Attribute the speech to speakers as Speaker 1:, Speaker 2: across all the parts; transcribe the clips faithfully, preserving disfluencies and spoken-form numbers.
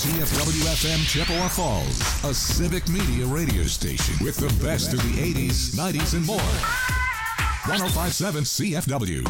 Speaker 1: C F W F M Chippewa Falls, a civic media radio station with the best of the eighties, nineties, and more. one oh five point seven C F W.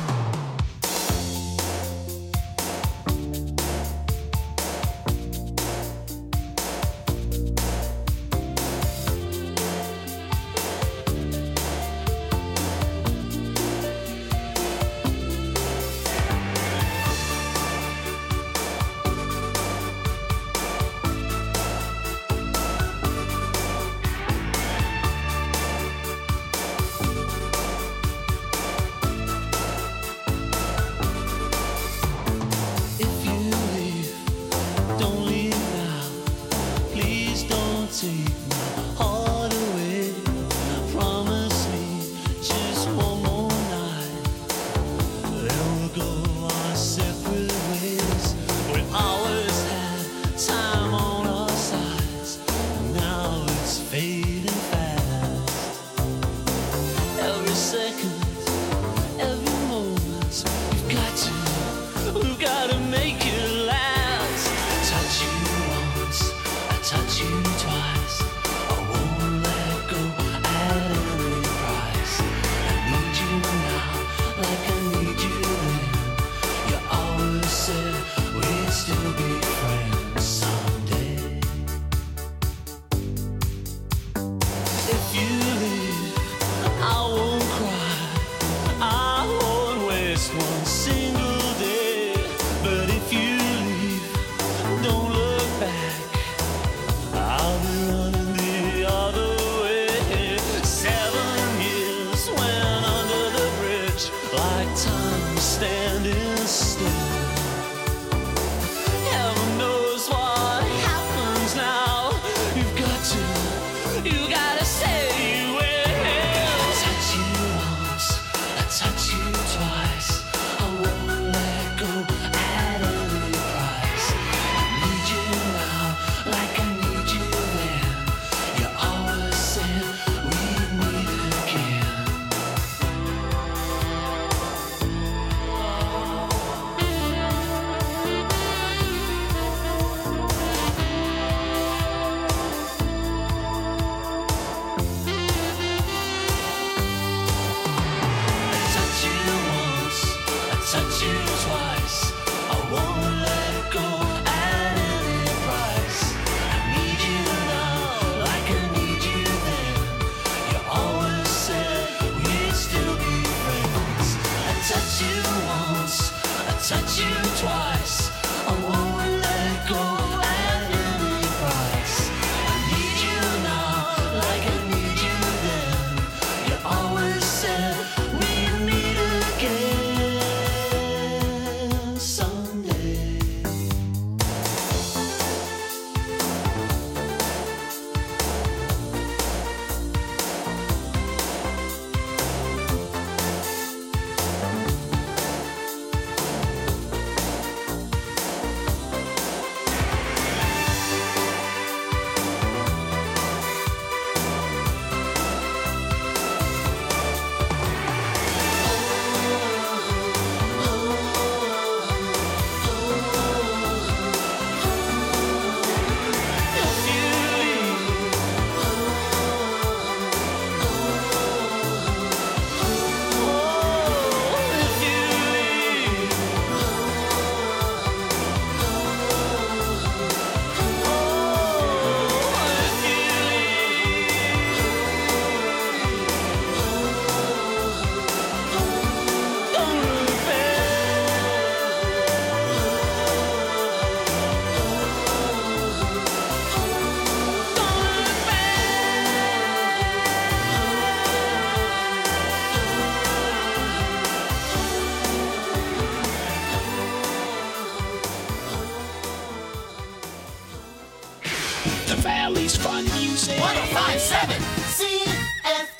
Speaker 2: one oh five point seven C F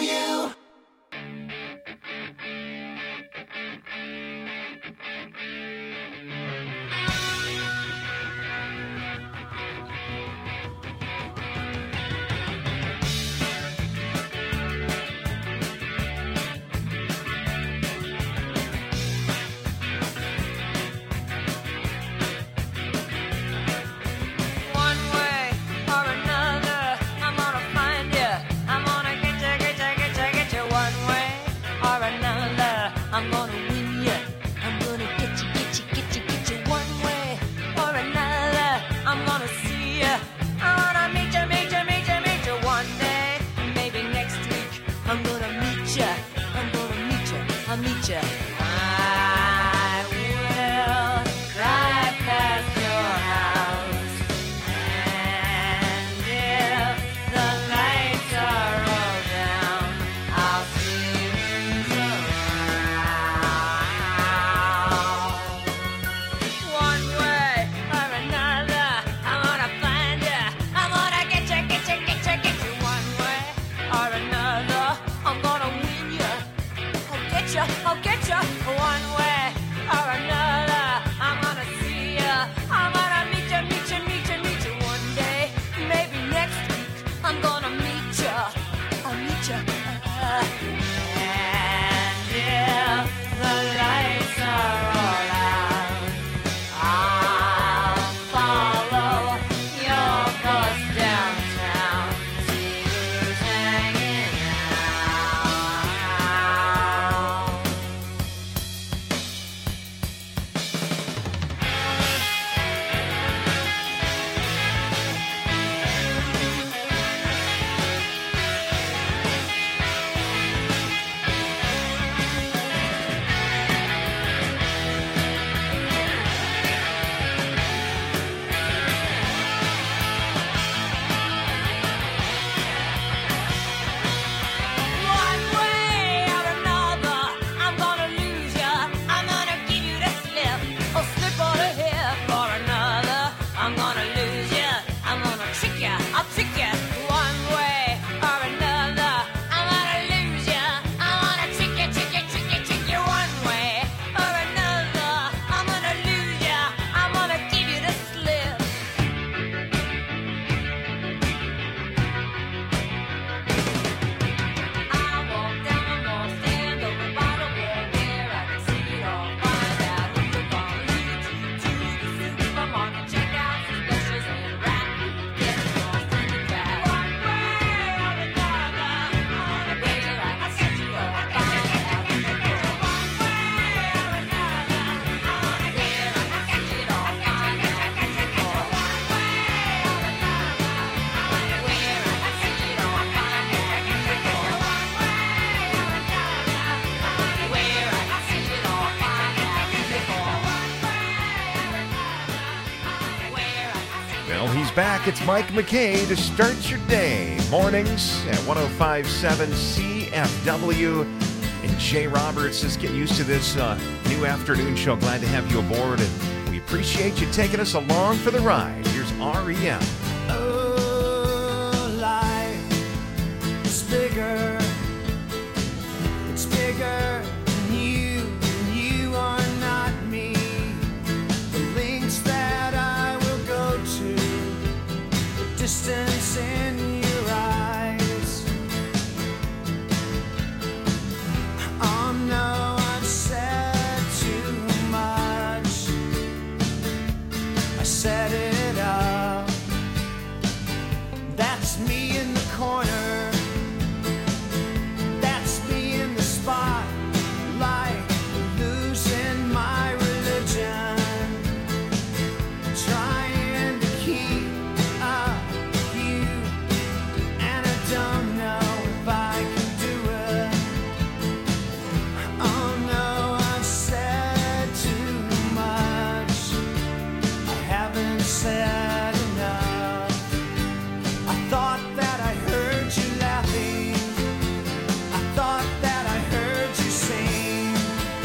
Speaker 2: W.
Speaker 3: He's back. It's Mike McKay to start your day. Mornings at one oh five point seven C F W. And Jay Roberts is getting used to this uh, new afternoon show. Glad to have you aboard, and we appreciate you taking us along for the ride. Here's R E M.
Speaker 4: Oh, life is bigger. It's bigger than you, and you are not me. The links that I will go to, the distance in your eyes. Oh no, I've said too much. I set it up. That's me in the corner. That's me in the spotlight, losing my religion, trying to keep up with you, and I don't know if I can do it. Oh no, I've said too much. I haven't said enough. I thought that I heard you laughing. I thought that I heard you sing.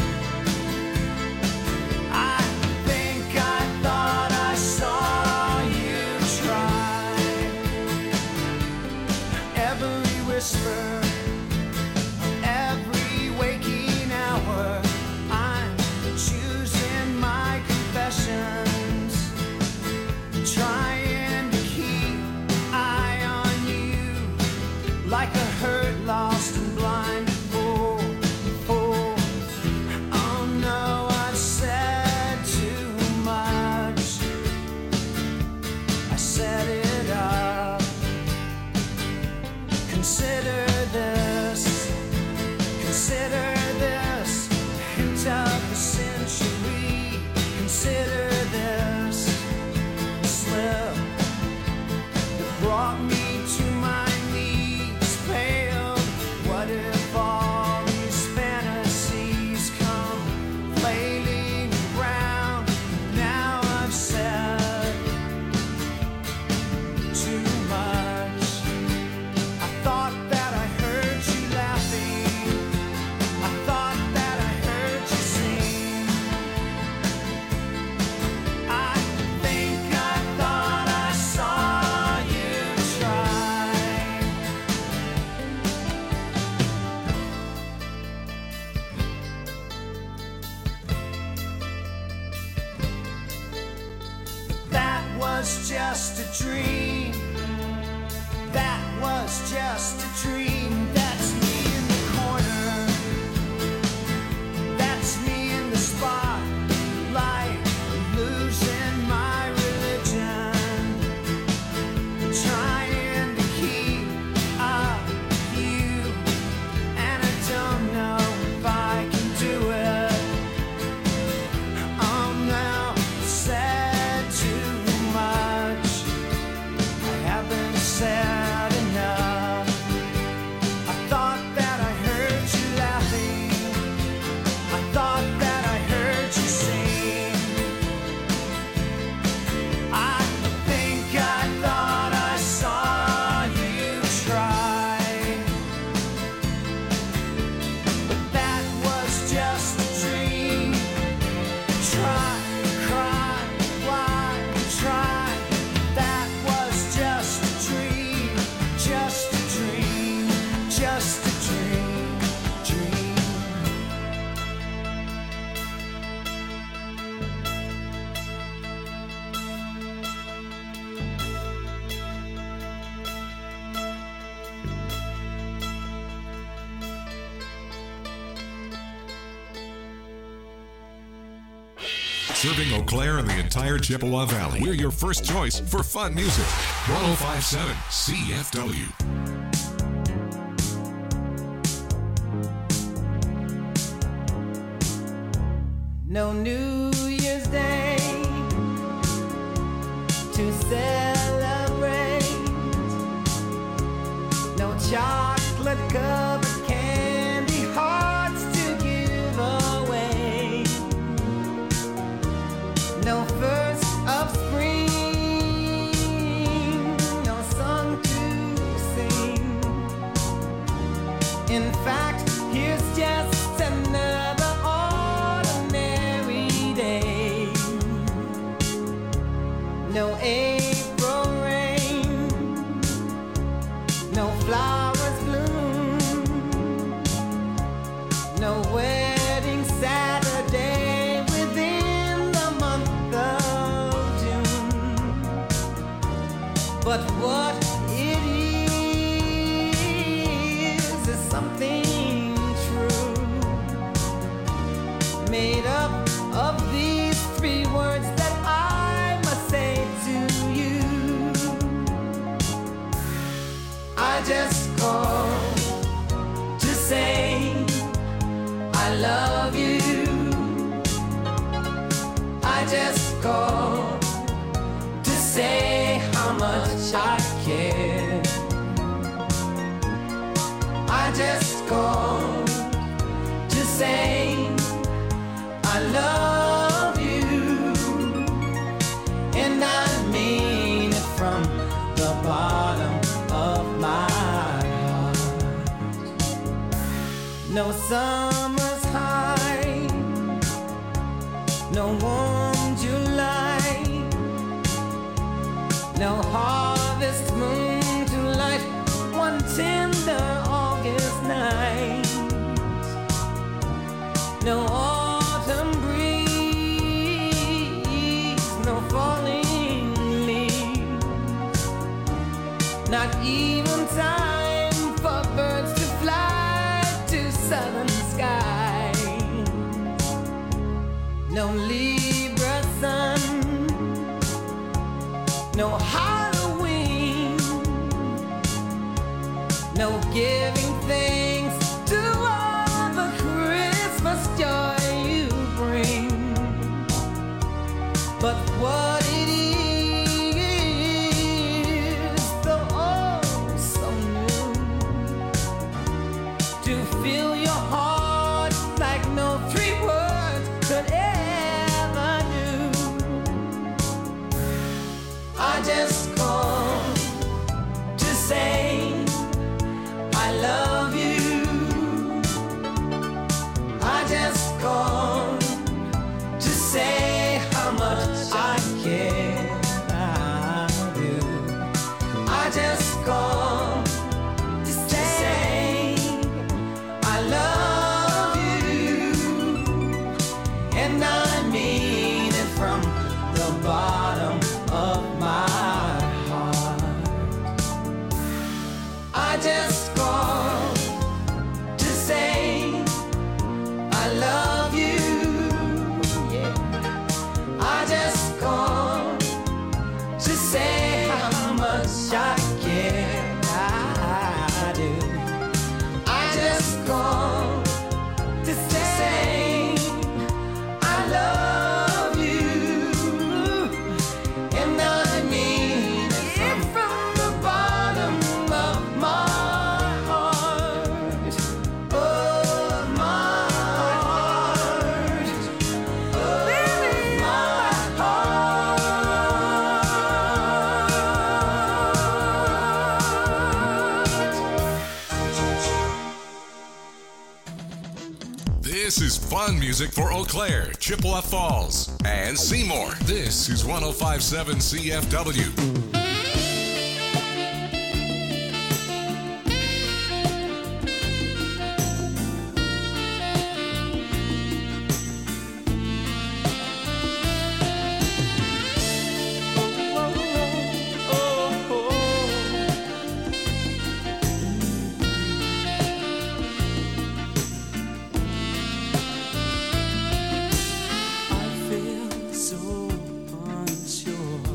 Speaker 4: I think I thought I saw you try. Every whisper, every waking hour, I'm choosing my confessions, trying to keep eye on you, like a hurt, lost and blind fool. fool. Oh no, I've said too much. I set it up. Consider this, consider this, hint of the century. Consider this slip that brought me to my knees, paled. What if all these fantasies come flailing around? Now I've said too much. I thought that I heard you laughing. I thought that I heard you sing. I think I thought I saw you try. That was just a dream. That was just a dream. That's me in the corner. That's me in the spotlight, losing my religion, trying to keep up with you, and I don't know if I can do it. Oh no, I said too much. I haven't said enough. I thought that I heard you laughing. I thought that I heard you sing. I think I thought I saw you try. But that was just a dream. Try, cry, why try? That was just a dream, just a dream, just a dream, dream.
Speaker 1: Serving Eau Claire and the entire Chippewa Valley. We're your first choice for fun music. one oh five point seven C F W.
Speaker 4: No New Year's Day to celebrate. No chocolate covered candy hearts to give away. No first of spring But what it is is something true, made up of these three words that I must say to you. I just called to say I love you. I just called to say how much I care. I just called to say I love you, and I mean it from the bottom of my heart. No summer's high, no warm July, no harvest moon to light one tender August night, no autumn breeze, no falling leaves, not even time for birds to fly to southern skies, no Libra sun, no Halloween, no giving thanks to all the Christmas joy you bring. But what it is, though oh so new, to fill your heart like no three words could ever do. I just called to say I love you. I just called to say how much I care. I do. I just called to say I love you, and I mean it from the bottom of my heart. I just called to say I love you. Yeah. I just called to say how much I care. I do. I just called to say I love you, and I mean it from the bottom of my heart. Oh, my heart. Oh, baby, my heart.
Speaker 1: This is fun music for Eau Claire, Chippewa Falls, and Seymour. This is one oh five point seven C F W.
Speaker 4: I feel so unsure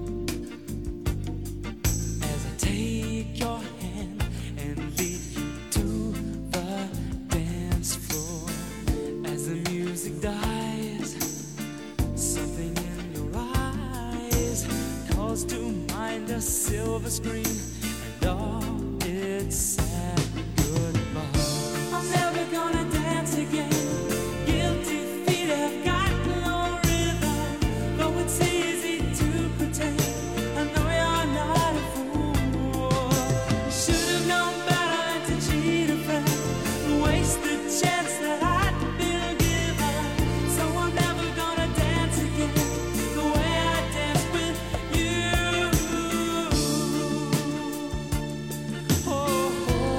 Speaker 4: as I take your hand and lead you to the dance floor. As the music dies, something in your eyes calls to mind a silver screen and all its sad goodbye. I'm never gonna dance again. Guilty feet have got no rhythm. Though it's easy to pretend, I know you're not a fool. You should have known better than to cheat a friend and waste the chance that I'd been given. So I'm never gonna dance again the way I danced with you. Oh, oh.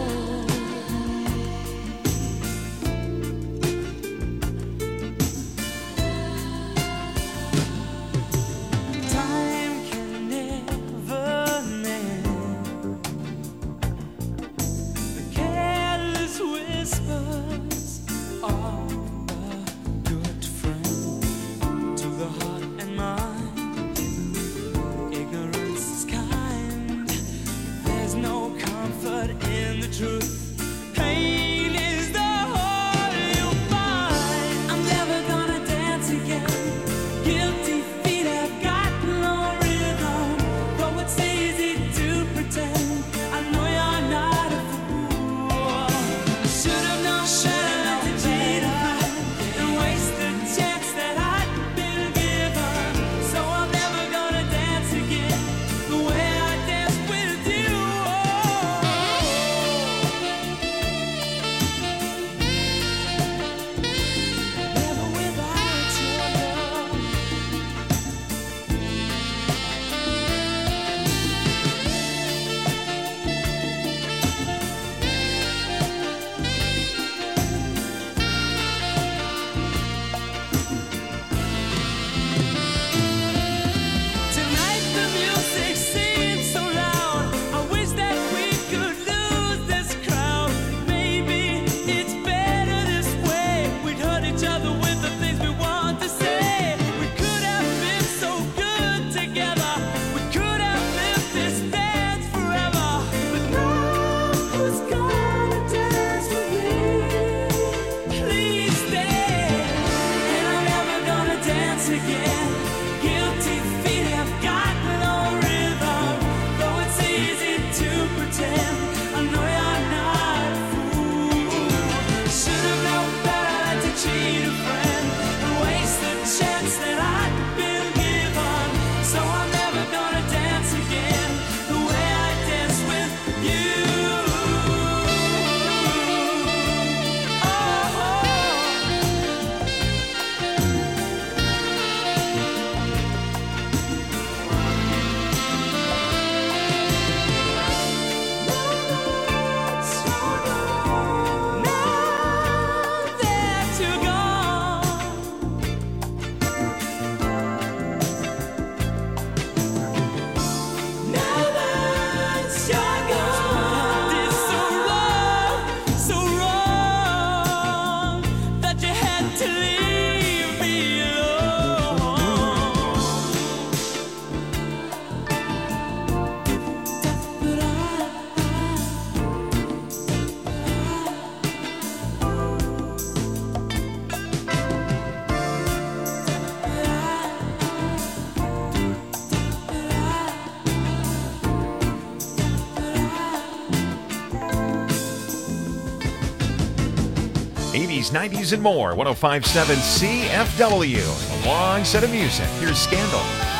Speaker 3: eighties, nineties, and more. one oh five point seven C F W. A long set of music. Here's Scandal.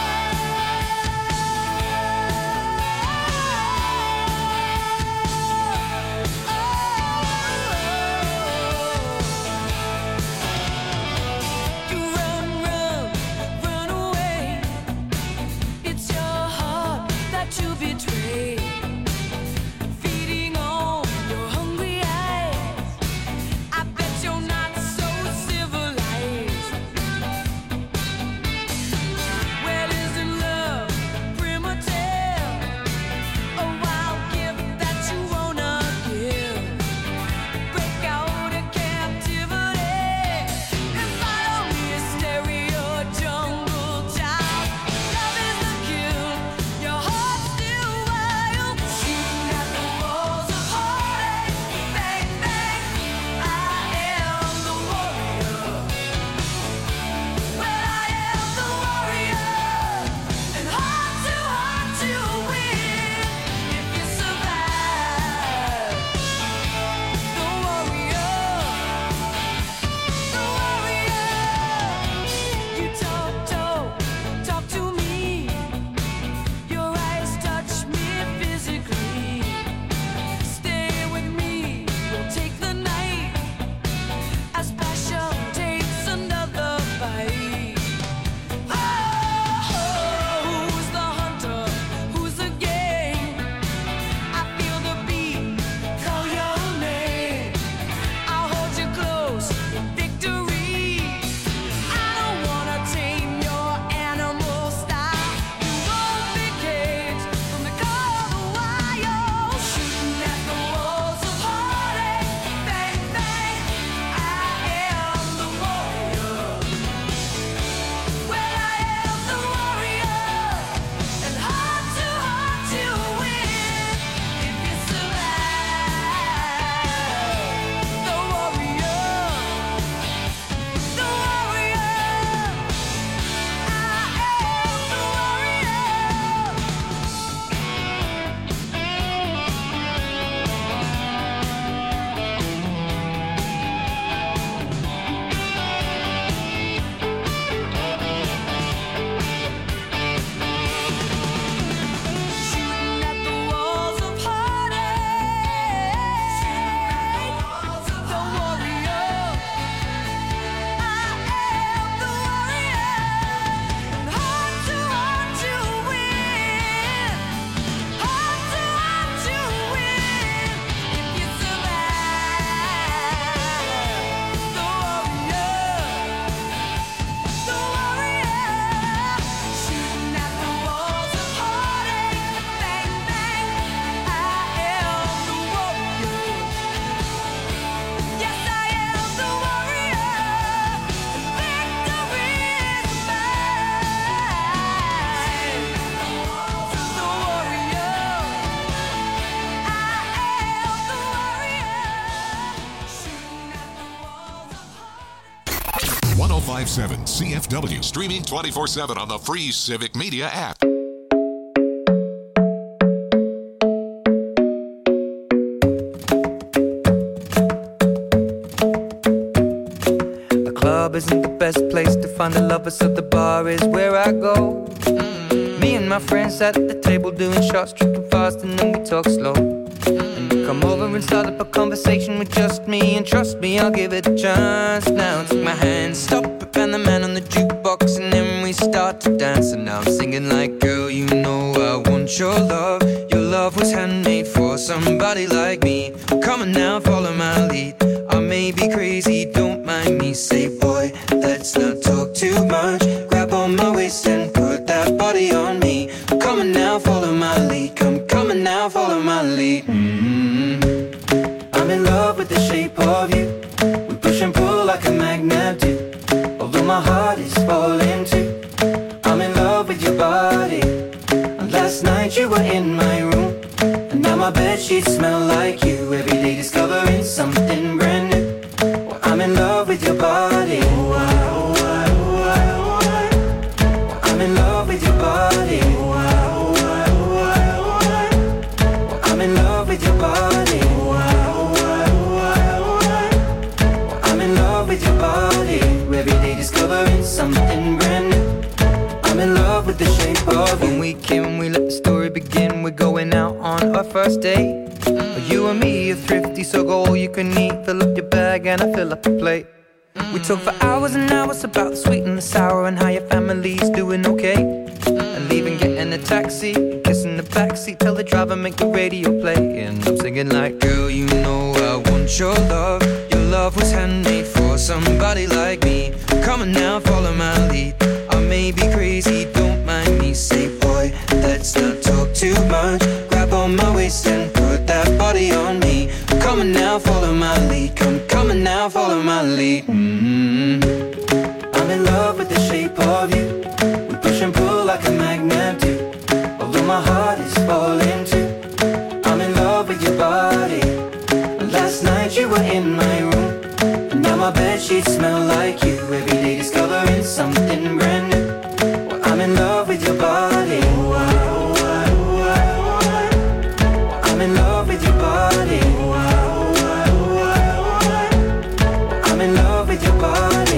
Speaker 1: one oh five point seven C F W. Streaming twenty-four seven on the free Civic Media app.
Speaker 5: The club isn't the best place to find a lover, so the bar is where I go. Mm-hmm. Me and my friends sat at the table doing shots, tripping fast, and then we talk slow. And you come over and start up a conversation with just me, and trust me, I'll give it a chance. Now take my hand, stop it, and the man on the jukebox, and then we start to dance. And now I'm singing like, girl, you know I want your love. Your love was handmade for somebody like me. Come on now, follow my lead. I may be crazy, don't mind me. Say, boy, let's not talk too much. Grab on my waist and put that body on me. Come on now, follow my lead. Come, come on now, follow my lead. Mm-hmm. I'm in love with the shape of you. We push and pull like a magnet do. Although my heart is falling too. I'm in love with your body. And last night you were in my room, and now my bedsheets smell like you. Every day discovering something brand new. Well, I'm in love with your body. Oh, I, oh, I, oh, I, oh, I. Well, I'm in love with your body. Oh, I, oh, I, oh, I, oh, I. Well, I'm in love with your body. Oh, I, oh, I, oh, I, oh, I. Well, we're going out on our first date. You and me are thrifty, so go all you can eat. Fill up your bag and I fill up the plate. We talk for hours and hours about the sweet and the sour and how your family's doing okay. And leaving, getting a taxi, kissing the backseat, tell the driver make the radio play. And I'm singing like, girl, you know I want your love. Your love was handmade for somebody like me. Come on now, follow my lead. I may be crazy, don't mind me. Say, boy, let's not talk too much. Grab on my waist and put that body on me. Come on now, follow my lead. Come, come on now, follow my lead. Mm-hmm. I'm in love with the shape of you. We push and pull like a magnet do. Although my heart is falling too. I'm in love with your body. Last night you were in my room, and now my bedsheets smell like you. Every day discovering something brand new. Well, I'm in love with your body. I'm in love with your body. I'm in love with your body.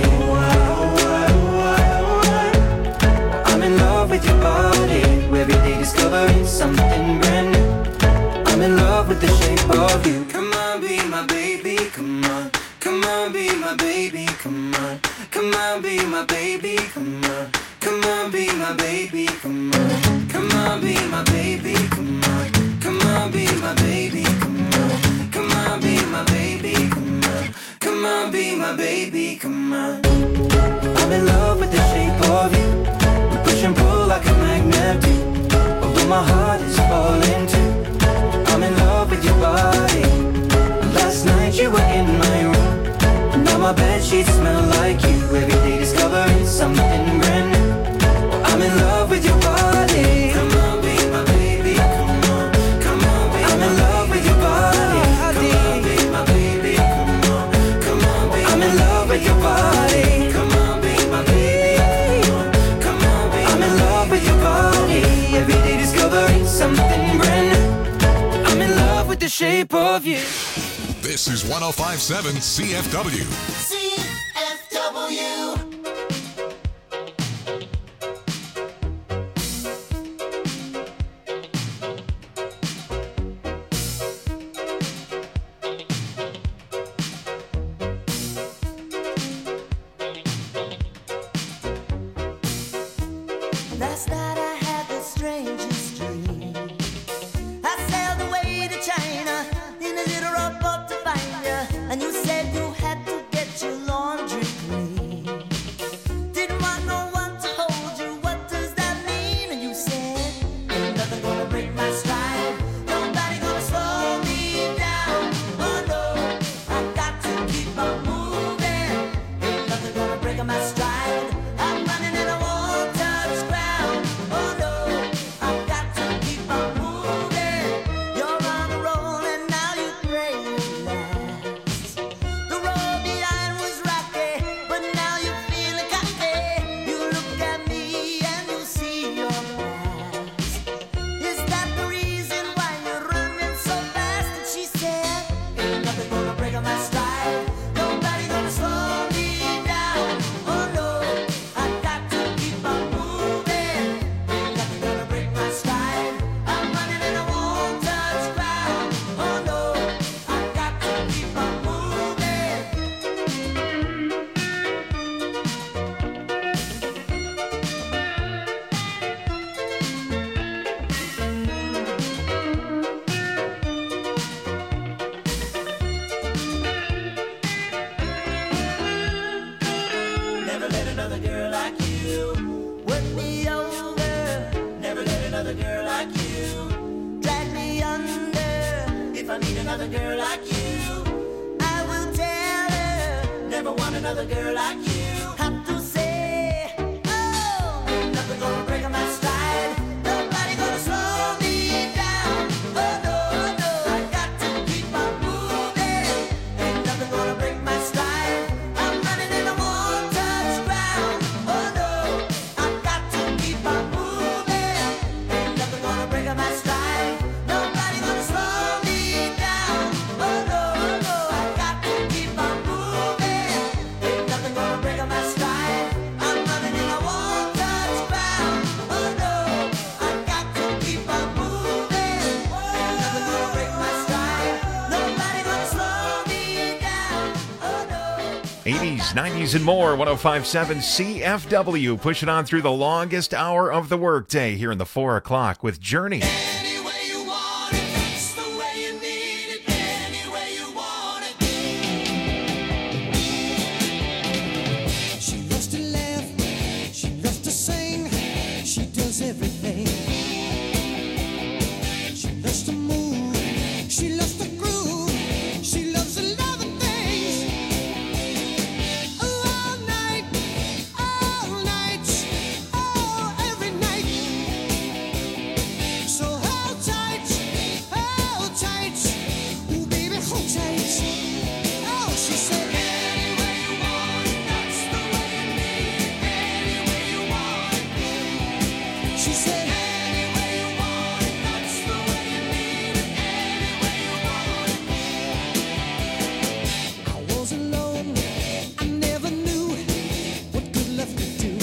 Speaker 5: I'm in love with your body. Every day discovering something brand new. I'm in love with the shape of you. Come on, be my baby, come on. Come on, be my baby, come on. Come on, be my baby, come on. Come on, be my baby, come on. Come on, be my baby, come on. Come on, be my baby, come on. Come on, be my baby, come on. Come on, be my baby, come on. I'm in love with the shape of you. We push and pull like a magnet do. Although my heart is falling too. I'm in love with your body. Last night you were in my room, and now my bedsheets smell like you. Every day discovering something brand new. Well, I'm in love with your body. Come on, be my baby, come on. Come on, be I'm in love with your body. Come on, be my baby, come on. Come on, be I'm in love with your body. Come on, be my baby, come on. Come on, be I'm in love with your body. Every day discovering something brand new. I'm in love with the shape of you.
Speaker 1: This is one oh five point seven C F W.
Speaker 2: C F W.
Speaker 4: Last night I had the strangest dream. I sailed away to China in a little rowboat to find you, and you said you had to get your laundry clean. Didn't want no one to hold you. What does that mean? And you said, ain't nothing gonna break my stride. Nobody gonna slow me down. Oh no, I got to keep on moving. Ain't nothing gonna break my stride. I'm running and I won't touch ground. Oh no, I've got to keep on moving. You're on a roll and now you pray it lasts. The road behind was rocky, but now you're feeling cocky. You look at me and you see your past. Is that the reason why you're running so fast? And she said, ain't nothing gonna break my stride. Nobody gonna slow me down. Oh no, I've got to keep on moving. Ain't nothing gonna break my stride. I'm running and I won't touch ground. Oh no, I've got to keep on moving. Never let another girl like you work me over. Never let another girl like you drag me under. If I need another girl like you, I will tell her. Never want another girl like you. Have to say, oh, ain't nothing gonna break my stride. Nobody gonna slow me down. Oh no, no, I got to keep on moving. Ain't nothing gonna break my stride. I'm running and I won't touch ground. Oh no, I've got to keep on moving. Ain't nothing gonna break my stride. Nobody gonna slow me down. Oh no, no, I got to keep on moving. Ain't nothing gonna break
Speaker 3: nineties and more, one oh five point seven C F W. Pushing on through the longest hour of the workday here in the four o'clock with Journey.
Speaker 2: Any way you want it, that's the way you need it. Any way you want it.
Speaker 4: She loves to laugh, she loves to sing, she does everything. She loves to move, she loves to groove, she loves a lot of things. Oh, all night, all night, oh, every night. So hold tight, hold tight, ooh, baby, hold tight. Oh, she said,
Speaker 2: Any way you want it, that's the way you need it. Any way you want it.
Speaker 4: she said,
Speaker 2: Any way you want it, that's the way you need it. Any way you want it.
Speaker 4: I was alone, I never knew what good love could do.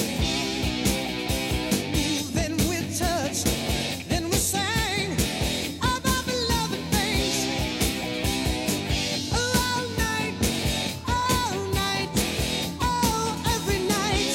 Speaker 4: Ooh, then we touched, then we sang about the loving things. Oh, all night, all night, oh, every night.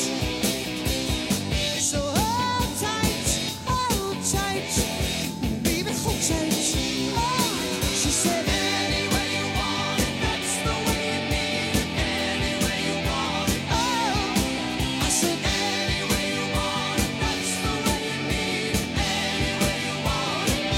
Speaker 4: So hold tight, hold tight, baby, hold tight. Oh, she said,
Speaker 2: Any way you want it, that's the way you need it. Any way you want it.
Speaker 4: oh, I said,
Speaker 2: Any way you want it, that's the way you need it. Any way you want it.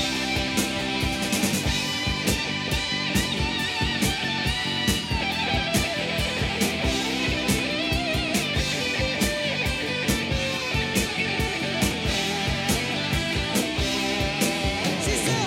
Speaker 4: she said,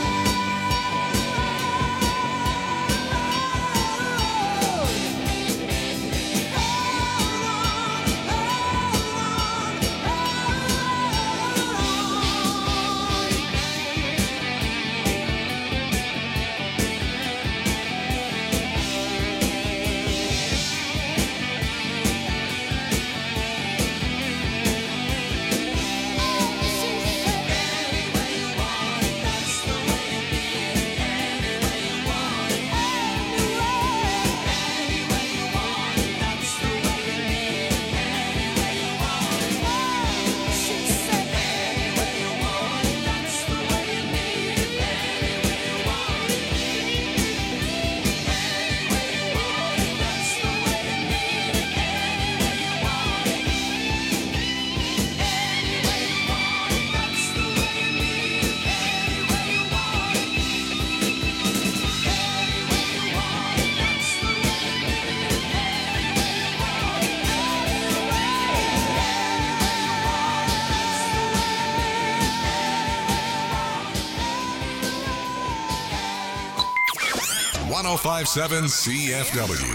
Speaker 1: one oh five point seven C F W.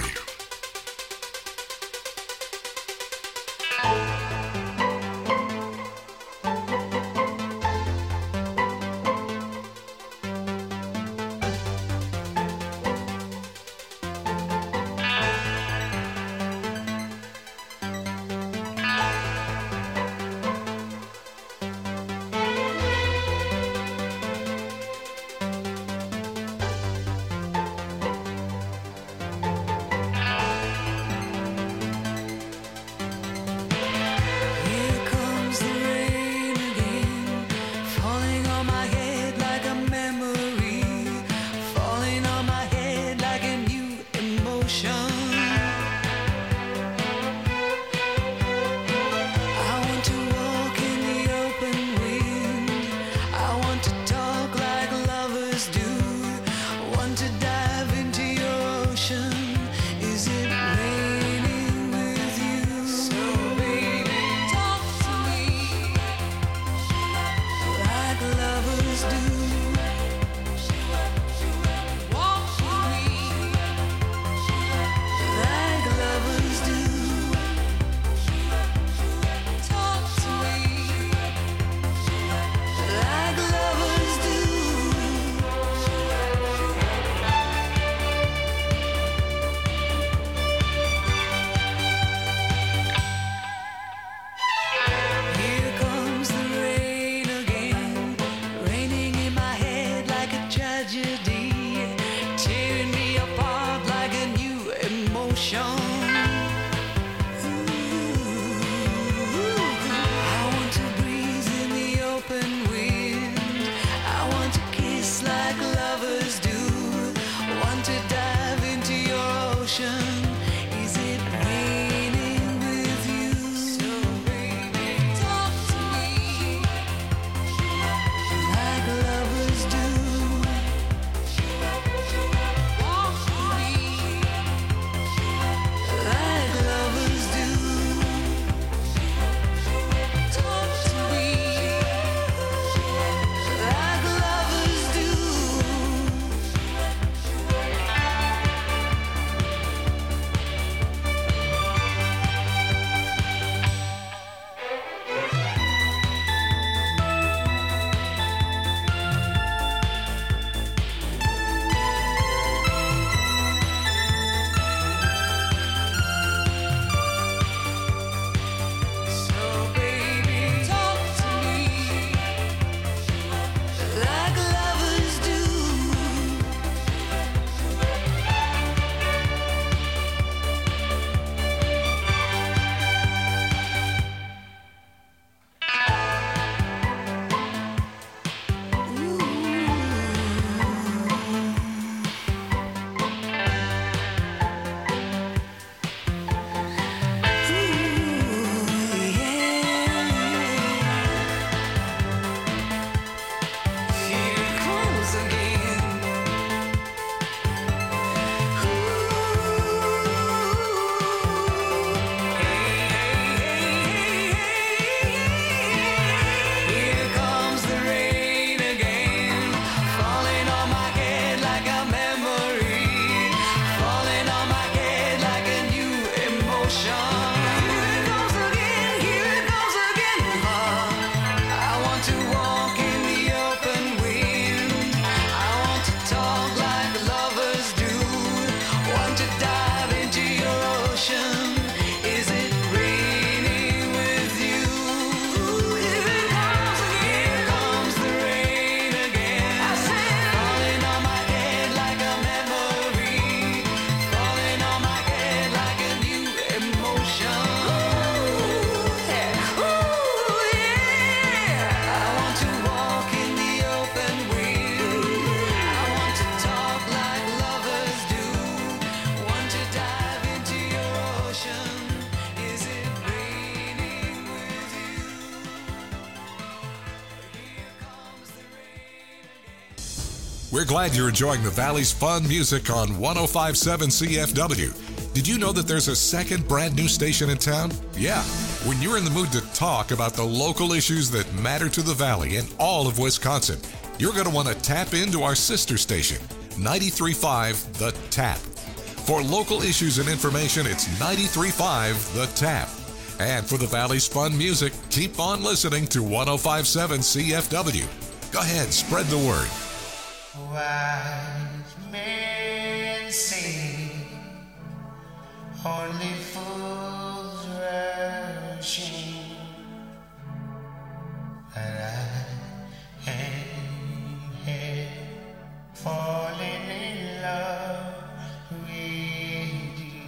Speaker 1: We're glad you're enjoying the Valley's fun music on one oh five point seven C F W. Did you know that there's a second brand new station in town? Yeah. When you're in the mood to talk about the local issues that matter to the Valley and all of Wisconsin, you're going to want to tap into our sister station, ninety-three point five The Tap. For local issues and information, it's ninety-three point five The Tap. And for the Valley's fun music, keep on listening to one oh five point seven C F W. Go ahead, spread the word.
Speaker 4: Wise men say only fools rushing, but I am here falling in love with you.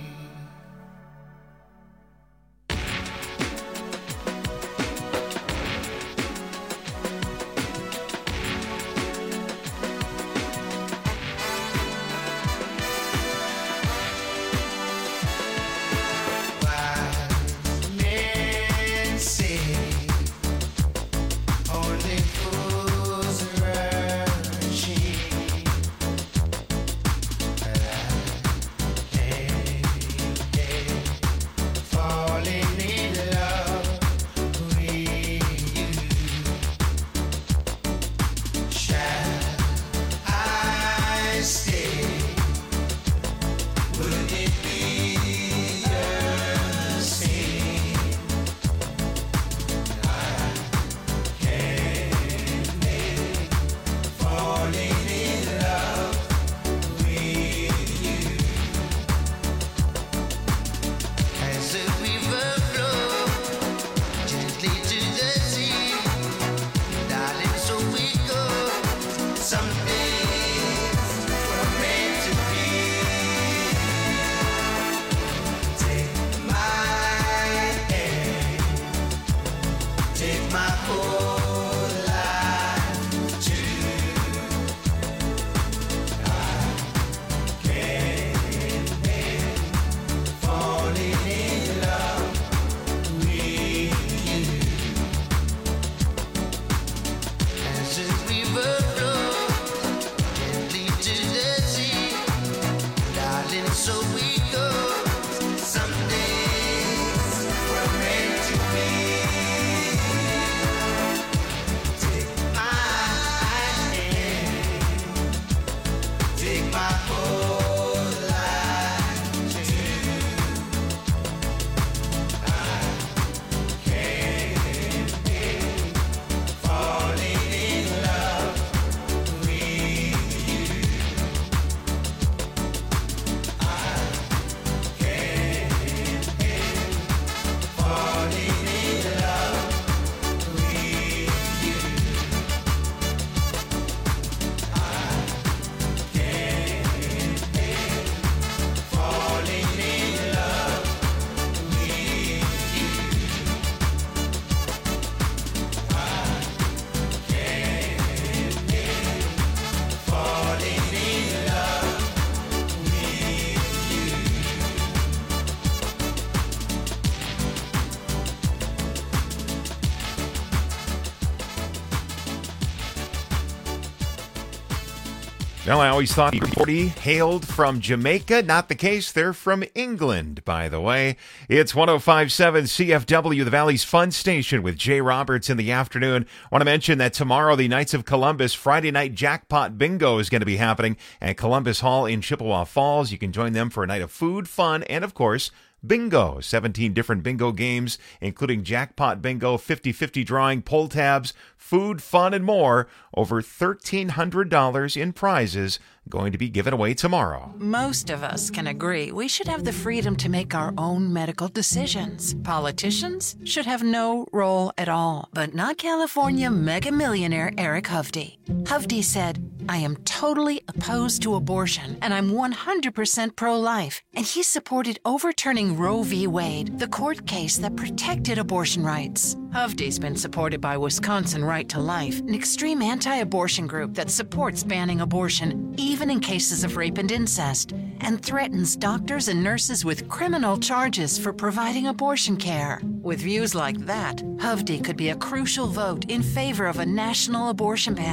Speaker 3: Well, I always thought forty hailed from Jamaica. Not the case. They're from England, by the way. It's one oh five point seven C F W, the Valley's fun station with Jay Roberts in the afternoon. I want to mention that tomorrow, the Knights of Columbus Friday night jackpot bingo is going to be happening at Columbus Hall in Chippewa Falls. You can join them for a night of food, fun, and, of course, bingo. seventeen different bingo games, including jackpot bingo, fifty-fifty drawing, pull tabs, food, fun, and more. Over thirteen hundred dollars in prizes going to be given away tomorrow.
Speaker 6: Most of us can agree we should have the freedom to make our own medical decisions. Politicians should have no role at all, but not California mega millionaire Eric Hovde. Hovde said, "I am totally opposed to abortion, and I'm one hundred percent pro-life." And he supported overturning Roe v. Wade, the court case that protected abortion rights. Hovde's been supported by Wisconsin Right to Life, an extreme anti-abortion group that supports banning abortion, even in cases of rape and incest, and threatens doctors and nurses with criminal charges for providing abortion care. With views like that, Hovde could be a crucial vote in favor of a national abortion ban.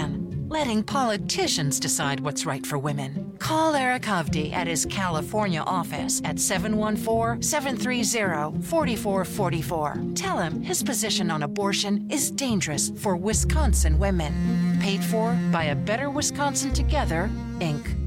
Speaker 6: letting politicians decide what's right for women. Call Eric Hovde at his California office at seven one four, seven three zero, four four four four. Tell him his position on abortion is dangerous for Wisconsin women. Paid for by A Better Wisconsin Together, Incorporated.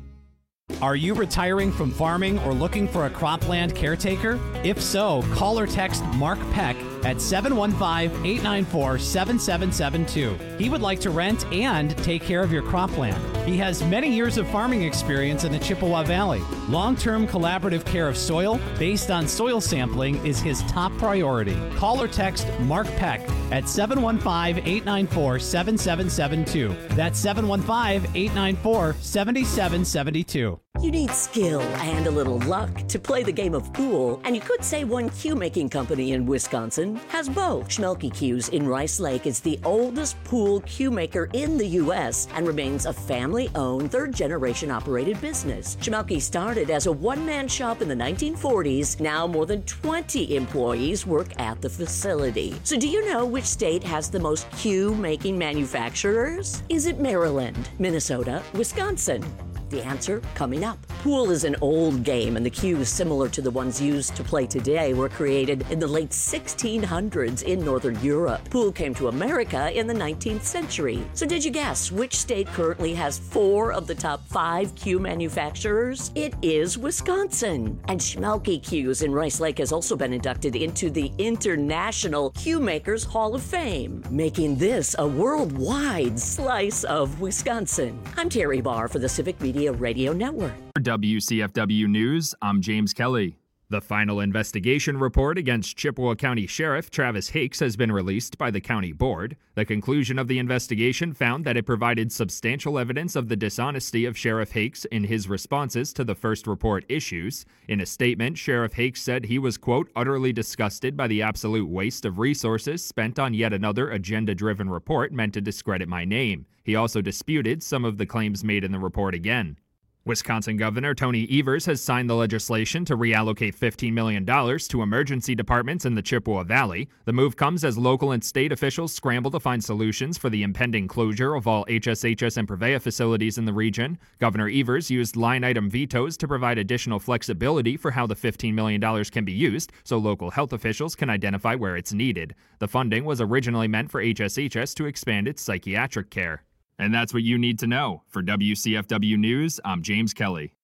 Speaker 7: Are you retiring from farming or looking for a cropland caretaker? If so, call or text Mark Peck at seven one five, eight nine four, seven seven seven two. He would like to rent and take care of your cropland. He has many years of farming experience in the Chippewa Valley. Long-term collaborative care of soil based on soil sampling is his top priority. Call or text Mark Peck at seven one five, eight nine four, seven seven seven two. That's seven one five, eight nine four, seven seven seven two.
Speaker 8: You need skill and a little luck to play the game of pool, and you could say one cue making company in Wisconsin has both. Schmelke Cues in Rice Lake is the oldest pool cue maker in the U S and remains a family-owned, third-generation operated business. Schmelke started as a one-man shop in the nineteen forties. Now more than twenty employees work at the facility. So do you know which state has the most cue making manufacturers? Is it Maryland, Minnesota, Wisconsin? The answer coming up. Pool is an old game, and the cues similar to the ones used to play today were created in the late sixteen hundreds in Northern Europe. Pool came to America in the nineteenth century. So did you guess which state currently has four of the top five cue manufacturers? It is Wisconsin. And Schmelke Cues in Rice Lake has also been inducted into the International Cue Makers Hall of Fame, making this a worldwide slice of Wisconsin. I'm Terry Barr for the Civic Media Radio Network.
Speaker 9: For W C F W News, I'm James Kelly. The final investigation report against Chippewa County Sheriff Travis Hakes has been released by the county board. The conclusion of the investigation found that it provided substantial evidence of the dishonesty of Sheriff Hakes in his responses to the first report issues. In a statement, Sheriff Hakes said he was, quote, utterly disgusted by the absolute waste of resources spent on yet another agenda-driven report meant to discredit my name. He also disputed some of the claims made in the report again. Wisconsin Governor Tony Evers has signed the legislation to reallocate fifteen million dollars to emergency departments in the Chippewa Valley. The move comes as local and state officials scramble to find solutions for the impending closure of all H S H S and Prevea facilities in the region. Governor Evers used line-item vetoes to provide additional flexibility for how the fifteen million dollars can be used so local health officials can identify where it's needed. The funding was originally meant for H S H S to expand its psychiatric care. And that's what you need to know. For W C F W News, I'm James Kelly.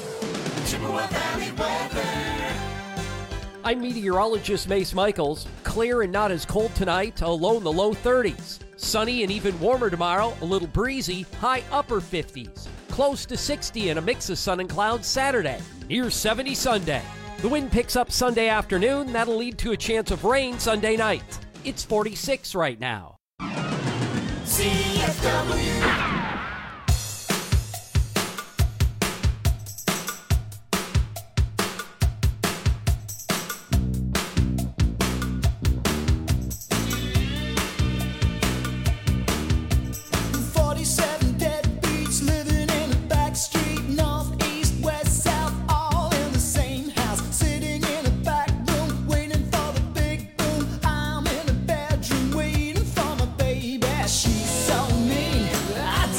Speaker 2: Chippewa Valley weather.
Speaker 10: I'm meteorologist Mace Michaels. Clear and not as cold tonight, a low in the low thirties. Sunny and even warmer tomorrow, a little breezy, high upper fifties. Close to sixty and a mix of sun and clouds Saturday. Near seventy Sunday. The wind picks up Sunday afternoon. That'll lead to a chance of rain Sunday night. It's forty-six right now.
Speaker 2: C F W.
Speaker 4: forty-seven deadbeats living in a back street, north, east, west, south, all in the same house, sitting in a back room, waiting for the big boom. I'm in a bedroom waiting for my baby. She's so mean, I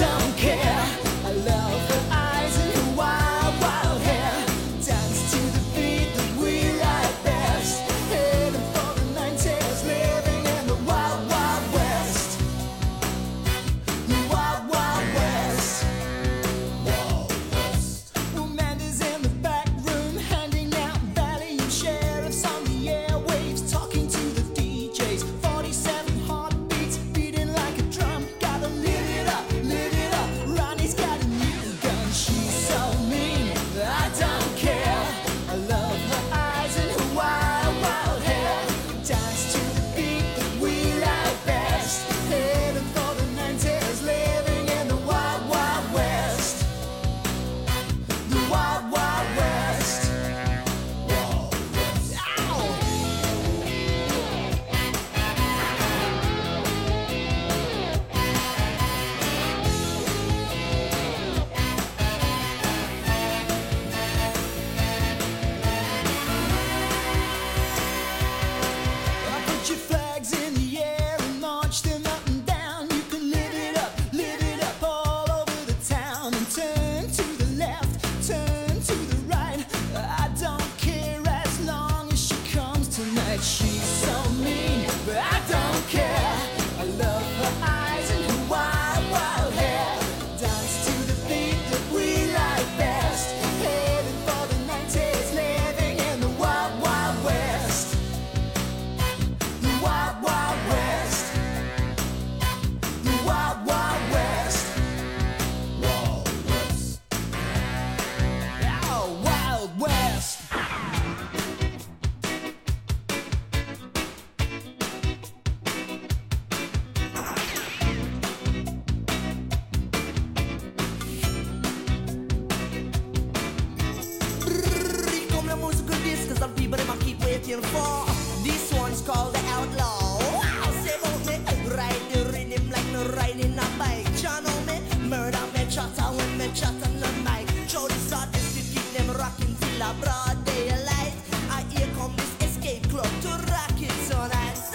Speaker 4: chatter when they chat on the mic. Show this artist to keep them rocking till a broad daylight. I here come this escape club to rock it so I say.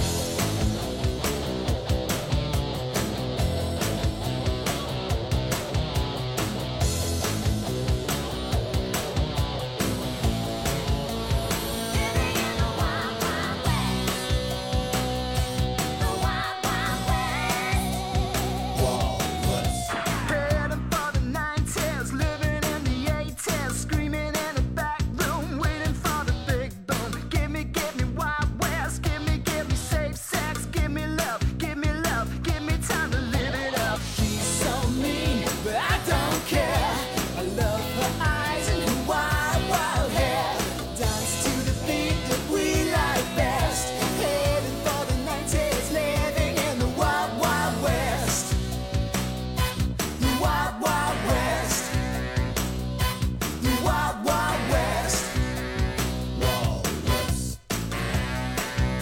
Speaker 4: Heading for the nineties, living in the eighties, screaming in the back room, waiting for the big boom. Give me, give me Wild West, give me, give me safe sex, give me love, give me love, give me time to live it up. She's so mean, but I don't care. I love her eyes and her wild, wild hair. Dance to the beat that we like best. Heading for the nineties, living in the wild, wild west. The wild, wild west. The wild, wild west. Wild west.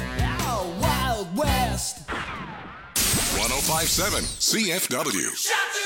Speaker 4: Oh, wild west.
Speaker 1: ten fifty-seven C F W.
Speaker 2: Shut